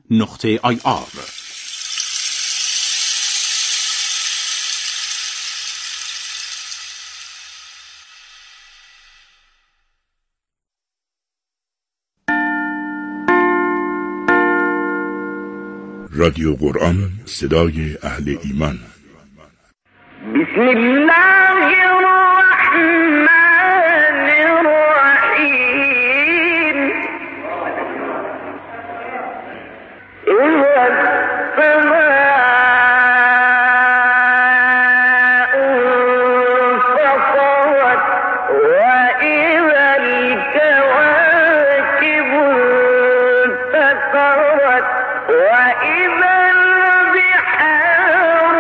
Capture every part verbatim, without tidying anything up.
نقطه آی آر. رادیو قرآن، صدای اهل ایمان. بسم الله الرحمن الرحیم. اذا السماء انفطرت واذا الكواكب انتثرت واذا البحار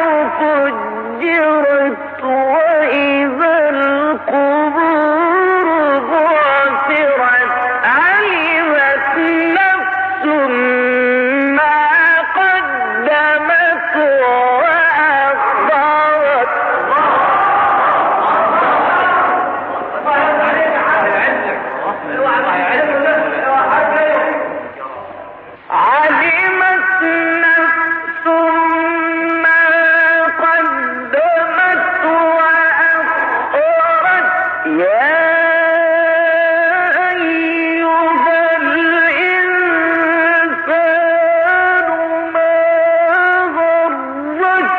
فجرت واذا القبور بعثرت علمت نفس ما قدمت وأخرت. علمت نفس ما قدمت وأخرت. يا أيها الإنسان ما غرك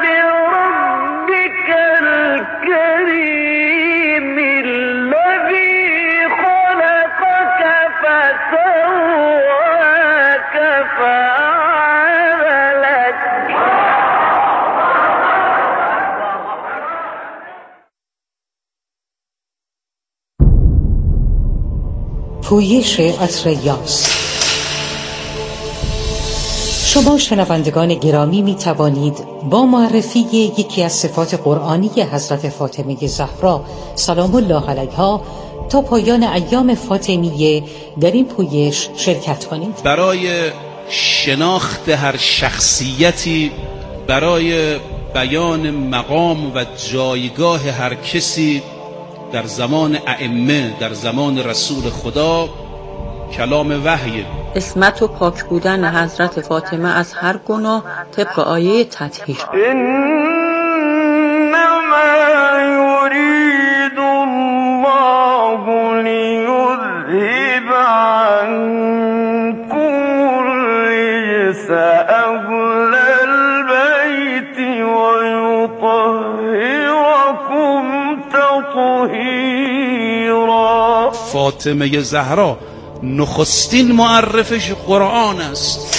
بربك الكريم الذي خلقك فسواك فعدلك. پویش عطر یاس. شما شنوندگان گرامی می توانید با معرفی یکی از صفات قرآنی حضرت فاطمه زهرا سلام الله علیها تا پایان ایام فاطمیه در این پویش شرکت کنید. برای شناخت هر شخصیتی، برای بیان مقام و جایگاه هر کسی در زمان ائمه، در زمان رسول خدا، کلام وحی. عصمت و پاک بودن حضرت فاطمه از هر گناه طبق آیه تطهیر. انما يريد الله ليذهب عنكم الرجس أهل البيت ويطهركم تطهيرا. فاطمه زهرا نخستین معرفش قرآن است.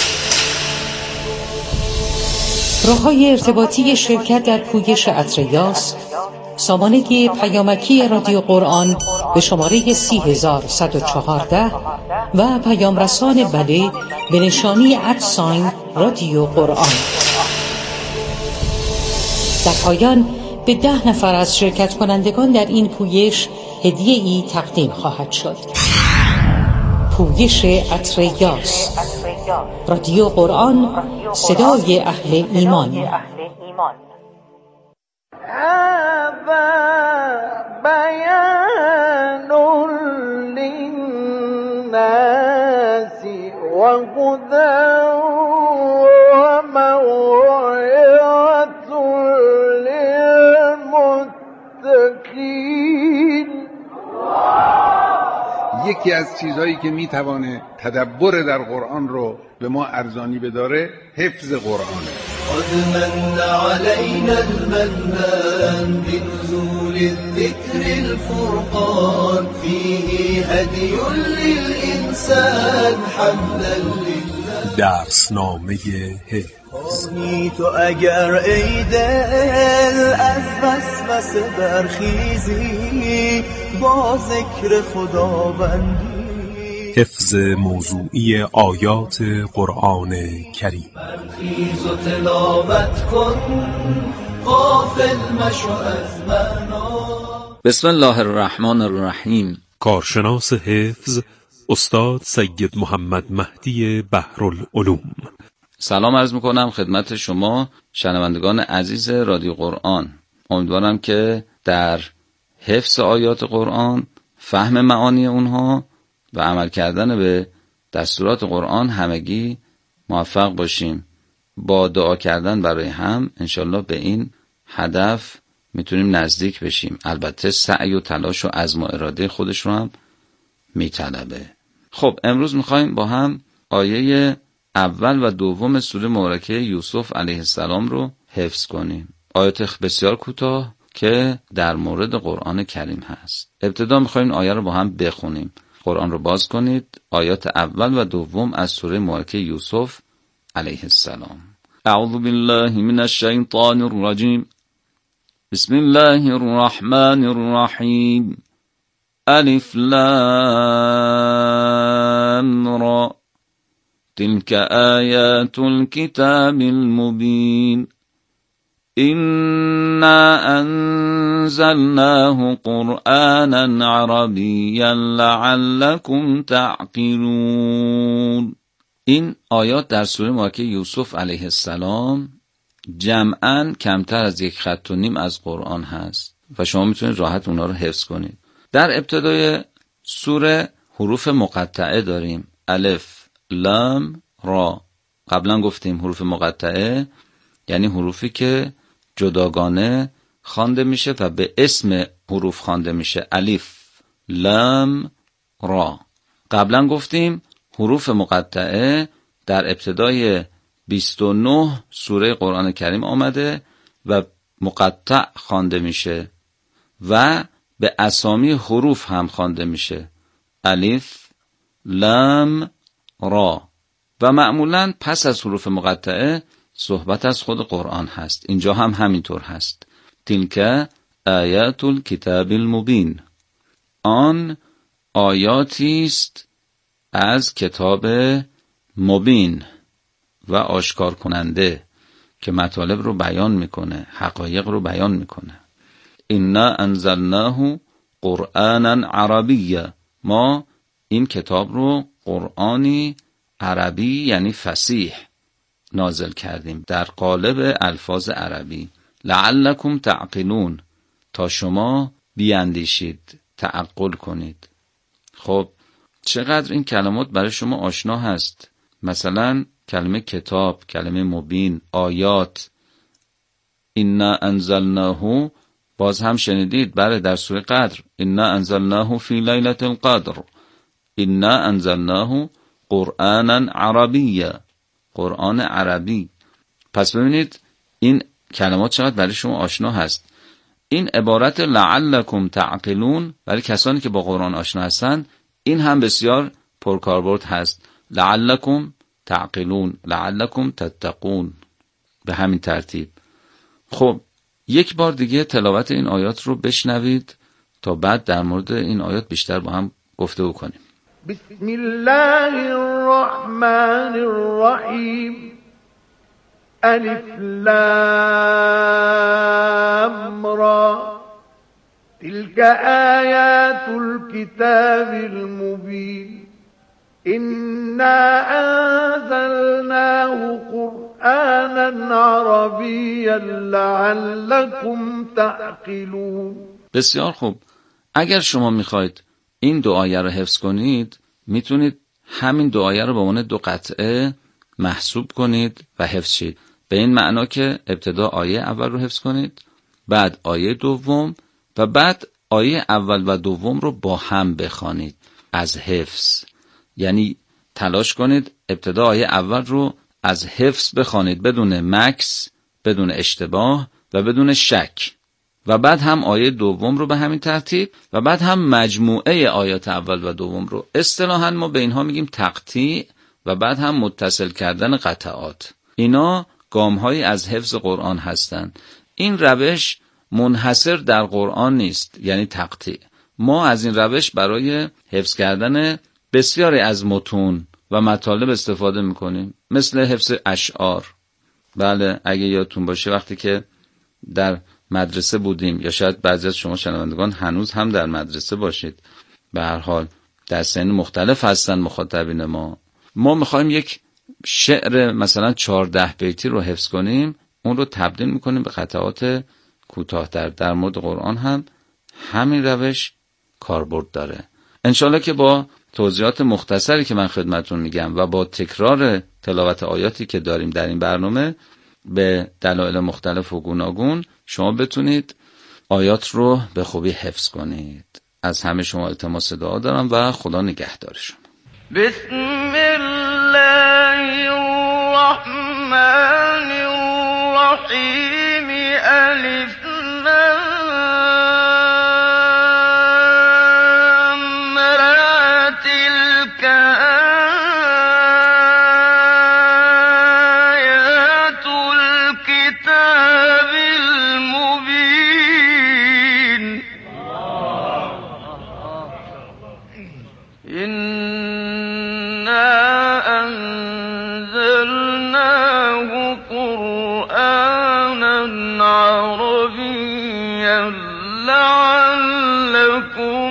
راه‌های ارتباطی شرکت در پویش عطر یاس: سامانه پیامکی رادیو قرآن به شماره سی هزار و صد و چهارده و پیام رسان بله به نشانی ادساین رادیو قرآن. در پایان به ده نفر از شرکت کنندگان در این پویش هدیه ای تقدیم خواهد شد. پویش عطر یاس، رادیو قرآن، صدای اهل ایمان. هذا بيان للناس وهدى وموعظة للمتقين. یکی از چیزهایی که میتوانه تدبر در قرآن رو به ما ارزانی بداره حفظ قرآنه. قد من علينا المنان بنزول الذكر الفرقان فيه هدي للإنسان حمدا لله. درسنامه حفظ. تو اگر ای دل از وسوسه برخیزی با ذکر خداوندی. حفظ موضوعی آیات قرآن کریم. برخیز و تلاوت کن غافل مشو از معنا. بسم الله الرحمن الرحیم. کارشناس حفظ استاد سید محمد مهدی بحرالعلوم. سلام عرض میکنم خدمت شما شنوندگان عزیز رادیو قرآن. امیدوارم که در حفظ آیات قرآن، فهم معانی اونها و عمل کردن به دستورات قرآن همگی موفق باشیم با دعا کردن برای هم انشالله به این هدف میتونیم نزدیک بشیم. البته سعی و تلاش و عزم و اراده خودش رو هم میطلبه. خب امروز میخوایم با هم آیه اول و دوم سوره مبارکه یوسف علیه السلام رو حفظ کنیم. آیات بسیار کوتاه که در مورد قرآن کریم هست. ابتدا میخوایم آیه رو با هم بخونیم. قرآن رو باز کنید. آیات اول و دوم از سوره مبارکه یوسف علیه السلام. اعوذ بالله من الشیطان الرجیم. بسم الله الرحمن الرحیم. الف لام را تلك آیات الكتاب المبین إنا أنزلناه قرآنا عربيا لعلكم تعقلون. این آیات در سوره مبارکه یوسف علیه السلام جمعاً کمتر از یک خط و نیم از قرآن هست و شما میتونید راحت اونا رو حفظ کنید. در ابتدای سوره حروف مقطعه داریم. الف، لام، را. قبلا گفتیم حروف مقطعه یعنی حروفی که جداگانه خوانده میشه و به اسم حروف خوانده میشه. الف، لام، را. قبلا گفتیم حروف مقطعه در ابتدای بیست و نه سوره قرآن کریم آمده و مقطع خوانده میشه و به اسامی حروف هم خوانده میشه. الف، لام، را. و معمولاً پس از حروف مقطعه صحبت از خود قرآن هست. اینجا هم همینطور هست. تلک آیات الکتاب المبین. آن آیاتی است از کتاب مبین و آشکار کننده که مطالب رو بیان میکنه، حقایق رو بیان میکنه. انا انزلناه قرآنا عربیه. ما این کتاب رو قرآنی عربی یعنی فصیح نازل کردیم در قالب الفاظ عربی. لعلکم تعقلون. تا شما بیاندیشید، تعقل کنید. خب چقدر این کلمات برای شما آشنا هست؟ مثلا کلمه کتاب، کلمه مبین، آیات. انا انزلناه باز هم شنیدید بله در سوره قدر. انا انزلناه فی لیلة القدر. انا انزلناه قرآنا عربیه. قرآن عربی. پس ببینید این کلمات چقدر برای شما آشنا هست. این عبارت لعلکم تعقلون برای کسانی که با قرآن آشنا هستند این هم بسیار پرکاربرد هست. لعلکم تعقلون، لعلکم تتقون، به همین ترتیب. خب یک بار دیگه تلاوت این آیات رو بشنوید تا بعد در مورد این آیات بیشتر با هم گفتگو کنیم. بسم الله الرحمن الرحیم. الف لام را تلك آیات الكتاب المبین إنا أنزلناه قرآنا عربيا لعلكم تعقلون. بسیار خوب. اگر شما میخواید این دو آیه رو حفظ کنید میتونید همین دو آیه رو به عنوان دو قطعه محسوب کنید و حفظ شید. به این معنا که ابتدا آیه اول رو حفظ کنید، بعد آیه دوم و بعد آیه اول و دوم رو با هم بخوانید از حفظ. یعنی تلاش کنید ابتدا آیه اول رو از حفظ بخوانید بدون مکث، بدون اشتباه و بدون شک، و بعد هم آیه دوم رو به همین ترتیب و بعد هم مجموعه آیات اول و دوم رو. اصطلاحاً ما به اینها میگیم تقطیع و بعد هم متصل کردن قطعات. اینا گام‌هایی از حفظ قرآن هستند. این روش منحصر در قرآن نیست، یعنی تقطیع. ما از این روش برای حفظ کردن بسیاری از متون و مطالب استفاده میکنیم، مثل حفظ اشعار. بله اگه یادتون باشه وقتی که در مدرسه بودیم، یا شاید بعضی از شما شنوندگان هنوز هم در مدرسه باشید، به هر حال در سن مختلف هستن مخاطبین ما، ما میخوایم یک شعر مثلا چهارده بیتی رو حفظ کنیم، اون رو تبدیل میکنیم به قطعات کوتاه‌تر. در مورد قرآن هم همین روش کاربرد داره. انشالله که با توضیحات مختصری که من خدمتون میگم و با تکرار تلاوت آیاتی که داریم در این برنامه به دلایل مختلف و گوناگون شما بتونید آیات رو به خوبی حفظ کنید. از همه شما التماس دعا دارم و خدا نگهدار شما. بسم الله الرحمن الرحیم. الف لام را تلک آیات الكتاب المبین. إنا أنزلناه قرآنا عربيا لعلكم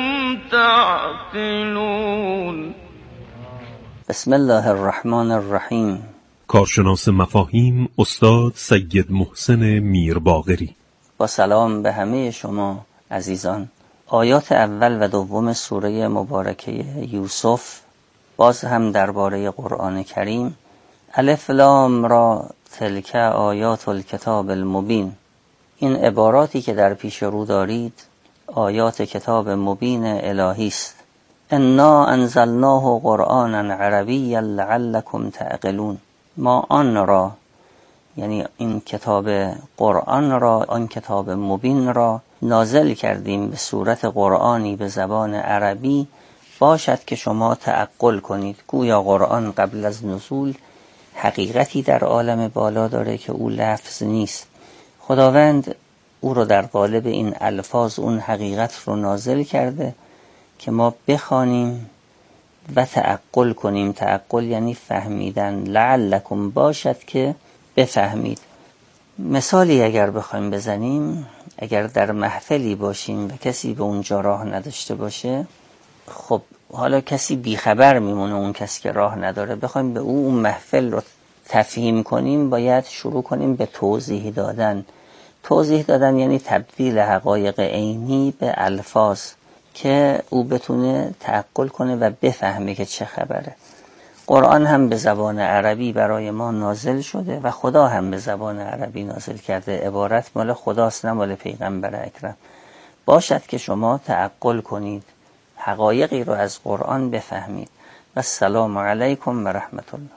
تعقلون. بسم الله الرحمن الرحیم. کارشناس مفاهیم استاد سید محسن میرباقری. با سلام به همه شما عزیزان. آیات اول و دوم سوره مبارکه یوسف باز هم درباره قرآن کریم. الف لام را تلک آیات الکتاب المبین. این عباراتی که در پیش رو دارید آیات کتاب مبین الهی است. انا انزلناه قرآنا عربیا لعلکم تعقلون. ما آن را، یعنی این کتاب قرآن را، آن کتاب مبین را نازل کردیم به صورت قرآنی به زبان عربی باشد که شما تعقل کنید. گویا قرآن قبل از نزول حقیقتی در عالم بالا داره که او لفظ نیست. خداوند او رو در قالب این الفاظ اون حقیقت رو نازل کرده که ما بخوانیم و تعقل کنیم. تعقل یعنی فهمیدن. لعلکم باشد که بفهمید. مثالی اگر بخوایم بزنیم، اگر در محفلی باشیم و کسی به اونجا راه نداشته باشه، خب حالا کسی بیخبر میمونه، اون کسی که راه نداره، بخوایم به او اون محفل رو تفهیم کنیم باید شروع کنیم به توضیح دادن. توضیح دادن یعنی تبدیل حقایق عینی به الفاظ که او بتونه تعقل کنه و بفهمه که چه خبره. قرآن هم به زبان عربی برای ما نازل شده و خدا هم به زبان عربی نازل کرده. عبارت مال خداست نه مال پیغمبر اکرم. باشد که شما تعقل کنید، حقایقی رو از قرآن بفهمید. و السلام علیکم و رحمت الله.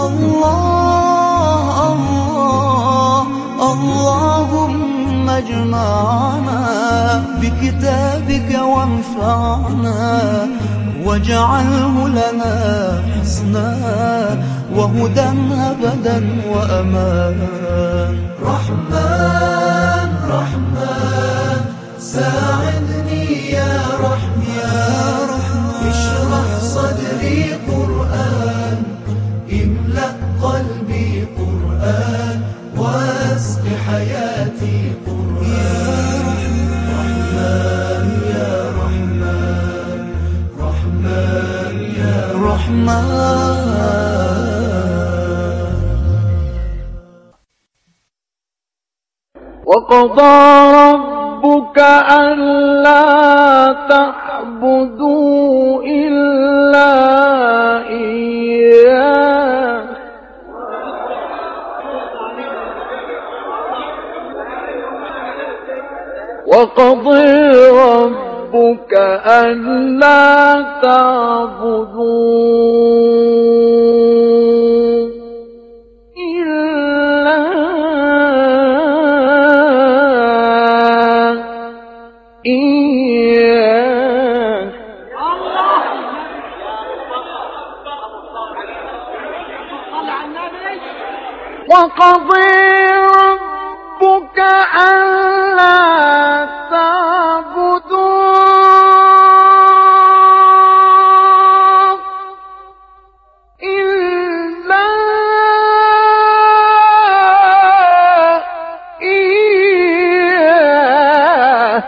الله الله اللهم اجمعنا بكتابك وانفعنا واجعله لنا حسنا وهدى أبدا وأمان. رحمن رحمن ساعدني يا رحمن اشرح صدري قرآن املأ قلبي قرآن واسق حياتي قرآن. رحمن يا رحمن رحمن يا رحمن. وقضى ربك ألا تعبدوا إلا إياه وقضى ربك ألا تعبدوا إلا إياه وقضى ربك ألا تعبدوا إلا إياه.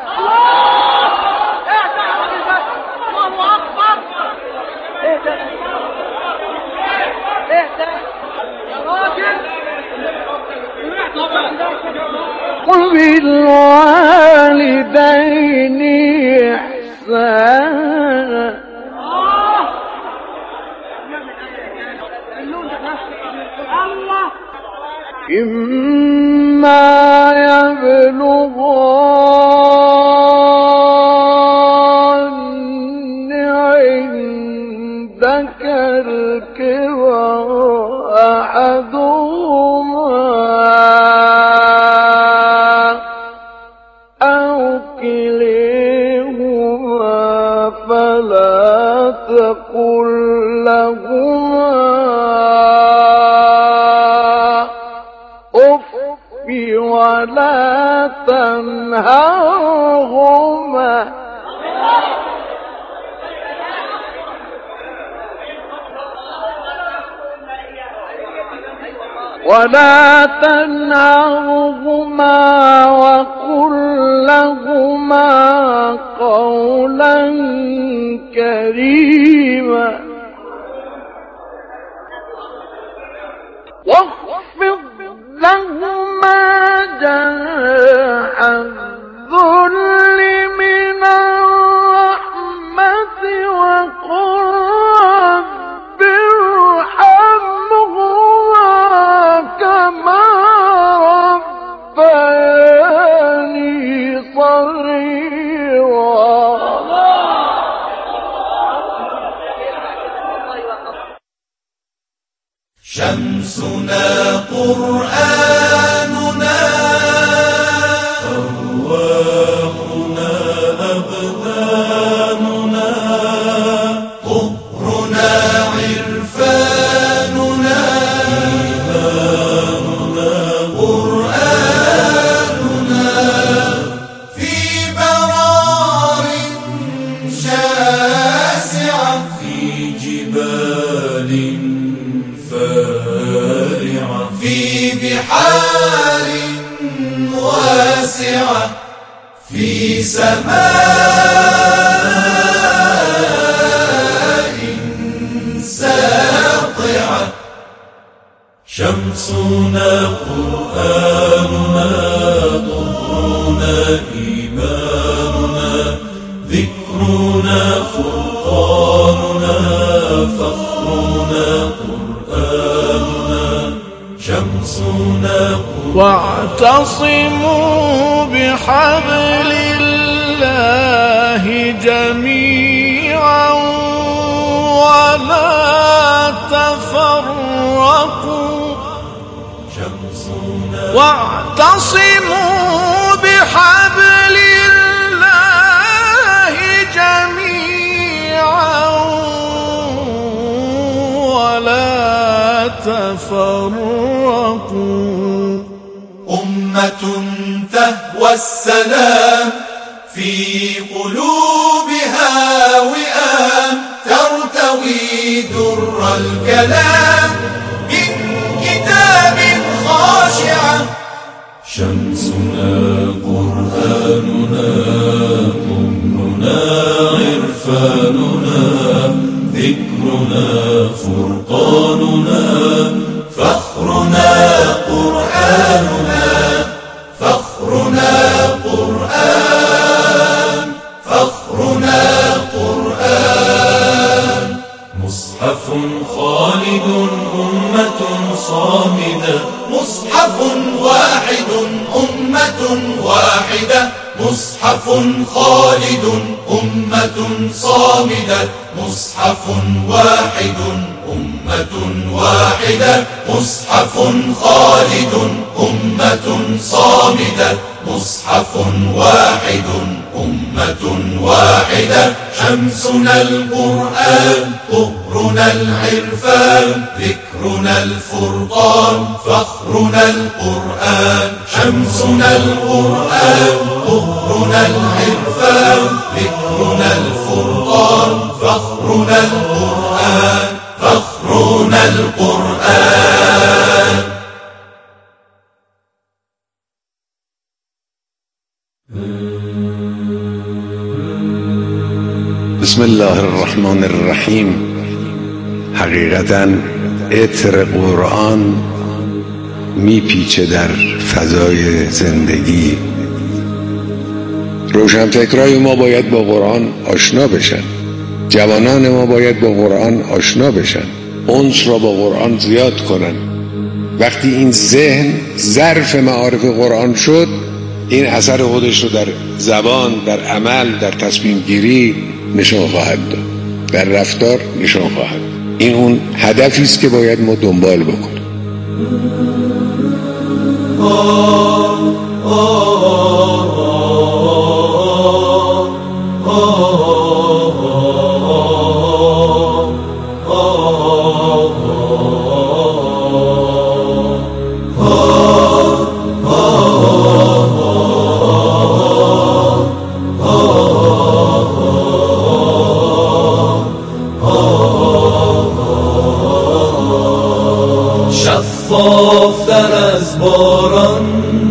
وبالوالدين إحسانا إما يبلغن عندك الكبر أحدهما أو كليهما فلا تقل لهما أف ولا تنهرهما ولا تنهرهما وقل لهما قولا كريما واخفض لهما جناح الذل من الرحمة وقل رب ارحمهما كما ربياني صغيرا. شمسنا قرآننا أرواحنا أبداننا طهرنا عرفاننا إيماننا قرآننا في برار شاسعة في جبال فارعة في بحار واسعة في سماء ساطعة. شمسنا قرآننا طهرنا إيماننا ذكرنا فرقاننا فخرنا قرآننا شمسنا واعتصموا بحبل الله جميعا ولا تفرقوا. شمسنا واعتصموا بحبل الله جميعا ولا تفرقوا. أمة تهوى السلام في قلوبها وئام ترتوي در الكلام من كتاب خاشعة. شمسنا قرآننا طهرنا عرفاننا ذكرنا فرقاننا فخرنا قرآننا فخرنا قرآن فخرنا قرآن. مصحف خالد أمة صامدة مصحف واحد أمة واحدة مصحف خالد أمة صامدة مصحف واحد أمة واحدة مصحف خالد أمة صامدة مصحف واحد أمة واحدة. شمسنا القرآن طهرنا العرفان ذكرنا الفرقان فخرنا القرآن. شمسنا القرآن طهرنا العرفان ذكرنا الفرقان فخرنا القرآن فخرنا القرآن. بسم الله الرحمن الرحیم. حقیقتاً عطر قرآن میپیچه در فضای زندگی. روشنفکرای ما باید با قرآن آشنا بشن، جوانان ما باید با قرآن آشنا بشن، انس را با قرآن زیاد کنن. وقتی این ذهن ظرف معارف قرآن شد، این اثر خودش رو در زبان، در عمل، در تصمیم گیری نشان خواهد داد، در رفتار نشان خواهد داد. این اون هدفی است که باید ما دنبال بکنیم. شفافتر از باران،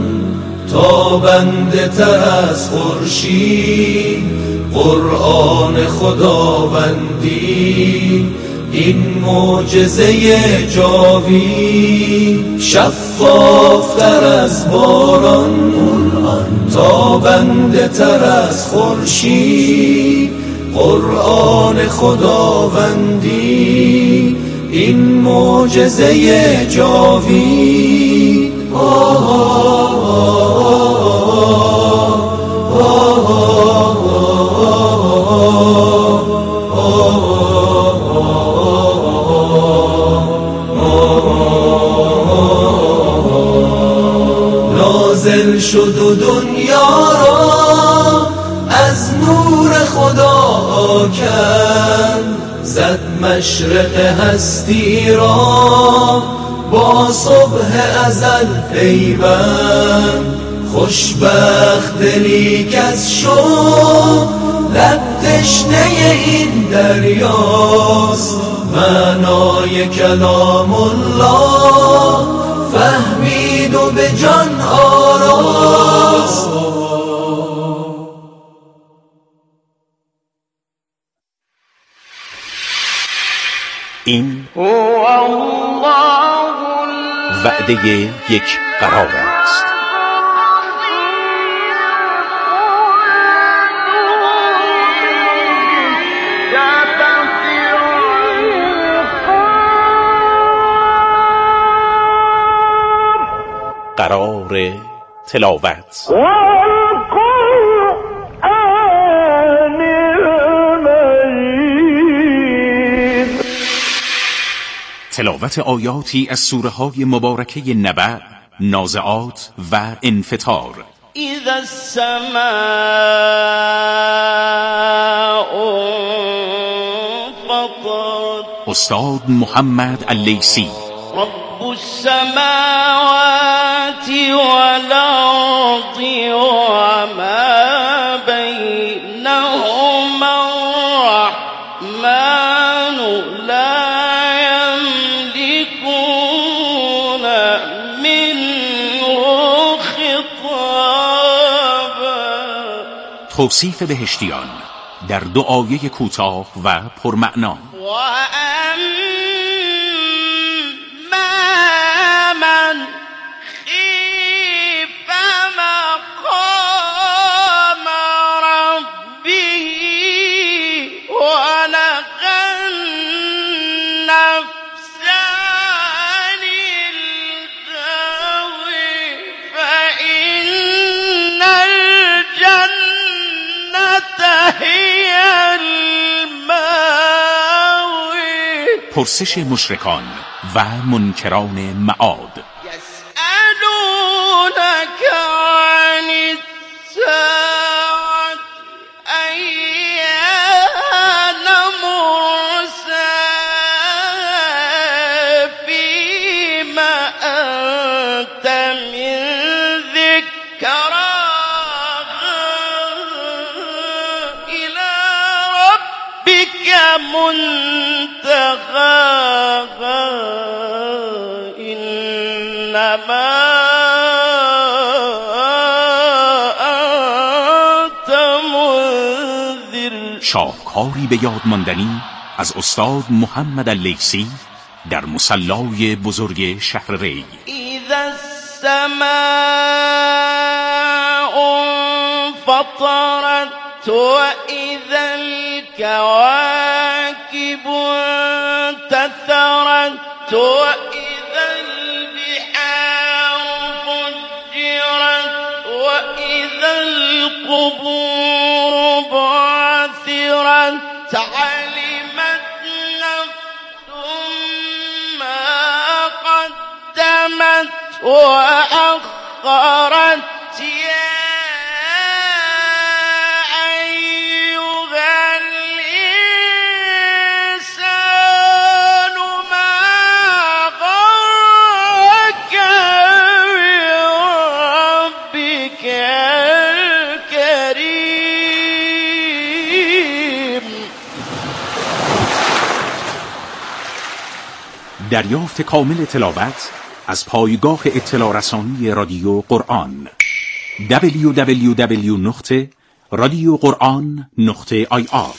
تابنده تر از خورشید، قرآن خداوندی این معجزه جاوید. شفافتر از باران، تابنده تر از خورشید، قرآن خداوندی این معجزه جاوید. آه آه آه نازل شد و دنیا را از نور خدا کرد، زد مشرق هستی را با صبح ازل پیوند. خوشبخت دلی کس شد لب تشنه این دریاست، معنای کلام الله فهمید و به جان آراست. این وعده یک قرار است. قرار تلاوت. تلاوت آیاتی از سوره های مبارکه نبأ، نازعات و انفطار. اذا السماء انفطرت. استاد محمد اللیثی. رب السماوات والارض وما بینهما الرحمن لا توصیف بهشتیان در دو آیه کوتاه و پرمعنا. پرسش مشرکان و منکران معاد. یسألونک عن الساعة ایان مرساها فیم انت من ذکراها الی ربک منتهاها انما انت منذر. شاهکاری به یاد ماندنی از استاد محمد اللیثی در مصلای بزرگ شهر ری. اذا السماء انفطرت واذا الكواكب انتثرت واذا البحار وإذا القبور بعثرت علمت نفس ما قدمت وأخرت يا دریافت کامل تلاوت از پایگاه اطلاع رسانی رادیو قرآن دبلیو دبلیو دبلیو نقطه رادیو قرآن نقطه آی آر.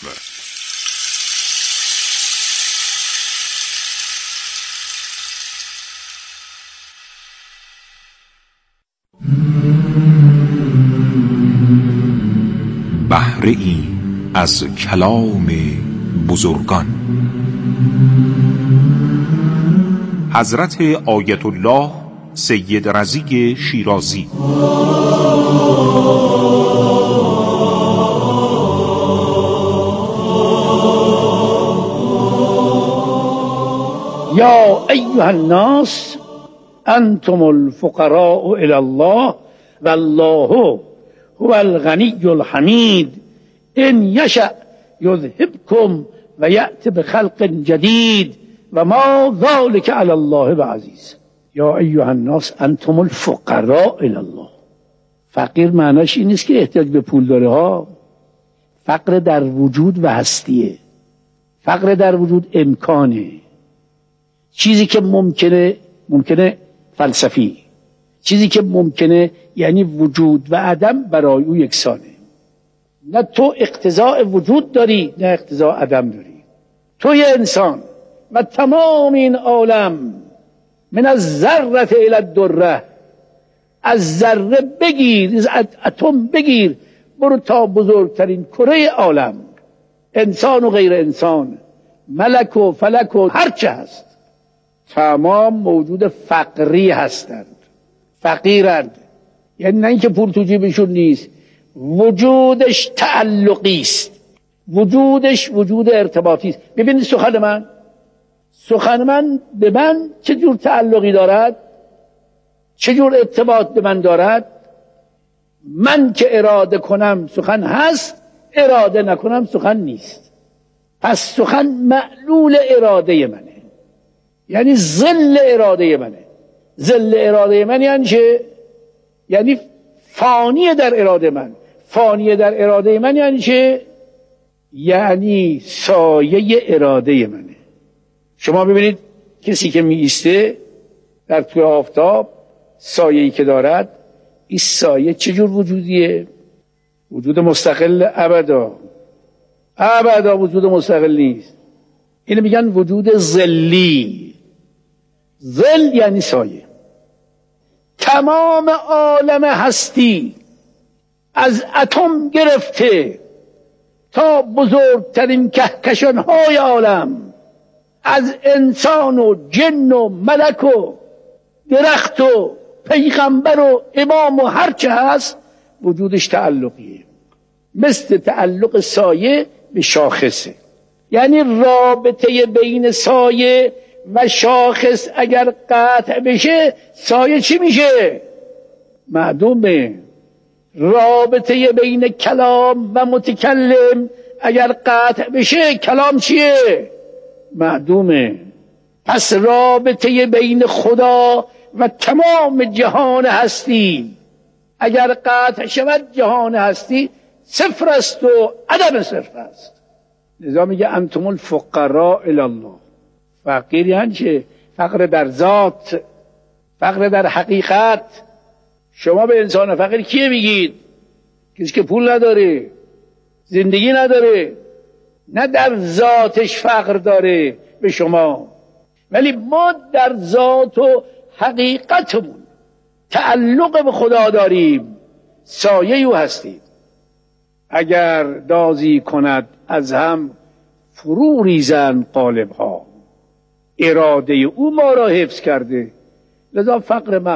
بهره ای از کلام بزرگان. حضرت آیت الله سید رضی شیرازی. یا ایها الناس انتم الفقراء الی الله والله هو الغنی الحمید ان یشأ یذهبکم و یأتی بخلق جدید و ما ذلک علی الله بعزیز. یا ایها الناس انتم الفقراء الی الله. فقیر معناش این نیست که احتیاج به پول داره ها. فقر در وجود و هستیه. فقر در وجود امکانه، چیزی که ممکنه ممکنه فلسفی، چیزی که ممکنه یعنی وجود و عدم برای او یکسانه. نه تو اقتضاء وجود داری نه اقتضاء عدم داری. تو یه انسان و تمام این عالم من از ذره الی الدره، از ذره بگیر، از اتم بگیر برو تا بزرگترین کره عالم، انسان و غیر انسان، ملک و فلک و هرچه هست، تمام موجود فقری هستند، فقیرند. یعنی نه اینکه پول تو جیبشون نیست، وجودش تعلقی است، وجودش وجود ارتباطی است. ببینید سخن من سخن من به من چه جور تعلقی دارد، چه جور ارتباط به من دارد. من که اراده کنم سخن هست، اراده نکنم سخن نیست. پس سخن معلول اراده منه، یعنی ظل اراده منه. ظل اراده من یعنی چه؟ یعنی فانی در اراده من. فانی در اراده من یعنی چه؟ یعنی سایه اراده منه. شما ببینید کسی که می ایسته در توی آفتاب، سایه‌ای که دارد، این سایه چجور وجودیه؟ وجود مستقل ابدا ابدا وجود مستقل نیست. اینو میگن وجود ظلی. ظل یعنی سایه. تمام عالم هستی از اتم گرفته تا بزرگترین کهکشان‌های عالم، از انسان و جن و ملک و درخت و پیغمبر و امام و هرچه هست، وجودش تعلقیه، مثل تعلق سایه به شاخصه. یعنی رابطه بین سایه و شاخص اگر قطع بشه، سایه چی میشه؟ معدومه. رابطه بین کلام و متکلم اگر قطع بشه، کلام چیه؟ معدومه. پس رابطه بین خدا و تمام جهان هستی اگر قطع شود، جهان هستی صفر است و عدم صفر است. لذا میگه انتم الفقراء الی الله. فقیر یعنی چه؟ فقر در ذات، فقر در حقیقت. شما به انسان فقیر کیه میگید؟ کسی که پول نداره، زندگی نداره، نه در ذاتش فقر داره به شما، ولی ما در ذات و حقیقتمون تعلق به خدا داریم، سایه او هستیم. اگر دازی کند از هم فرو ریزن قالب ها، اراده او ما را حفظ کرده. لذا فقر